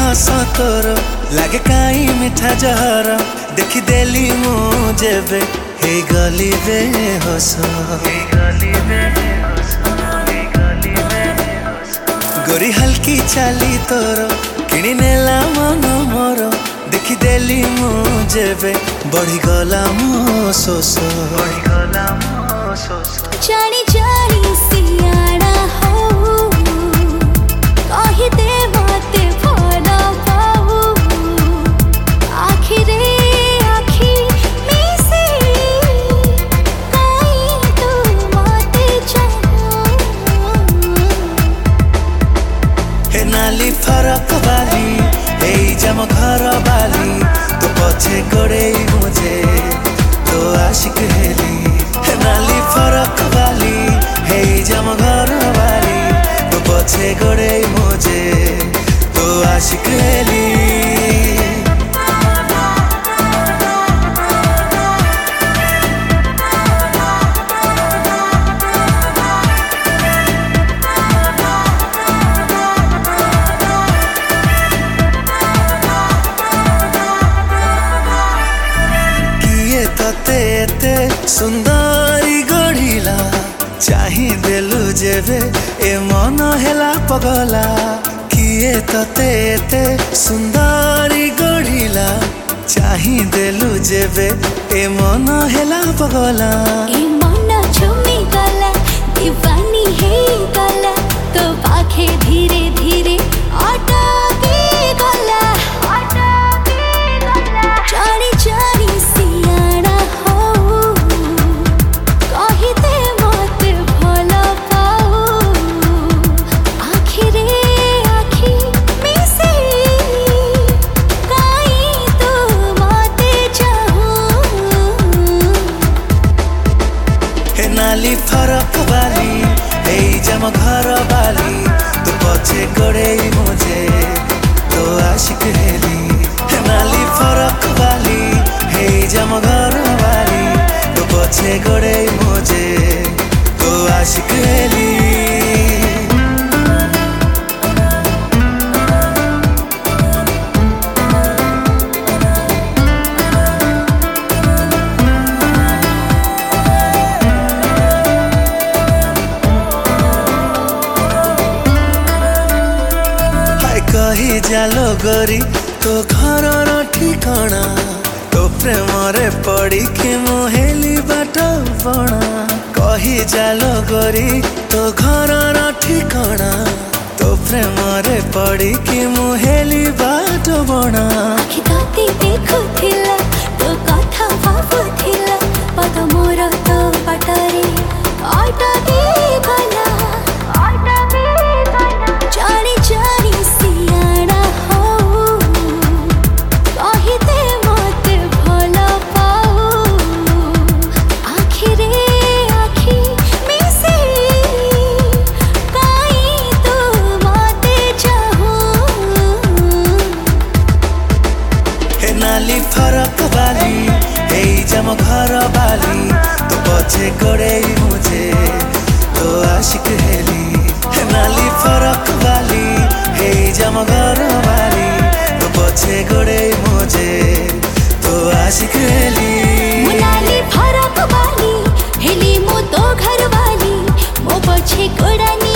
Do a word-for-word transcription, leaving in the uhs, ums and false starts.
हस तोर लागे काई मिठा जहर देखी देली मु जेबे हे गली बे हस गोरी हल्की चाली तोर किणी नेला मन मोर देखी देली मु जेबे बढ़ी गला मो सोस जानी जानी सियाना हो कही दे मते भला पाऊ आखिरे आखी मिसे काई तू मते चाहो हे नाली फरक वाली हे जम घर वाली तो पछे गोड़े मुझे तो आशिक हेली हे नाली फरक वाली हे जम घर वाली तो पछे गोड़े मुझे तो आशिक हेली तेते सुंदरी गढ़िला चाही देलु जेबे ए मन हेला पगला किए तते एते सुंदरी गढ़िला चाही देलु जेबे ए मन हेला पगला ए मन झुमी गला दीवानी हे गला तो पाखे धीरे धीरे आटा के गला आटा के गला जानी जानी सियाना हो कही दे मते भला पाऊ आखिरे आखी मिसे काई तू मते चाहो हे नाली फरक वाली हे जम घर वाली तो पछे गोड़े मुझे तो आशिक हेली हे नाली फरक वाली हे जम घर वाली तो पछे गोड़े मुझे तो आशिक हेली कही जालो गोरी तो घर ठिकाना तो प्रेम रे पड़ी कि मोहेली बाट बणा कही जालो गोरी तो घर ठिकाना तो प्रेम रे पड़ी कि मोहेली बाट बणा आखि ताती देखुथिला तो कथा भाबुथिला पद मोर तो बाटरे आटा दे गला आटा दे गला जानी जानी सियाना हो कही दे मते भला पाऊ आखिरे आखी मिसे काई तू मते चाहो हे नाली फरक वाली हे जम घर वाली तो पछे गोड़े मुझे तो आशिक हेली हे नाली फरक वाली हे जम घर वाली तो पछे गोड़े मुझे तो आशिक हेली मुनाली फरक वाली हेली मो तो घर वाली मो पछे गोड़ानी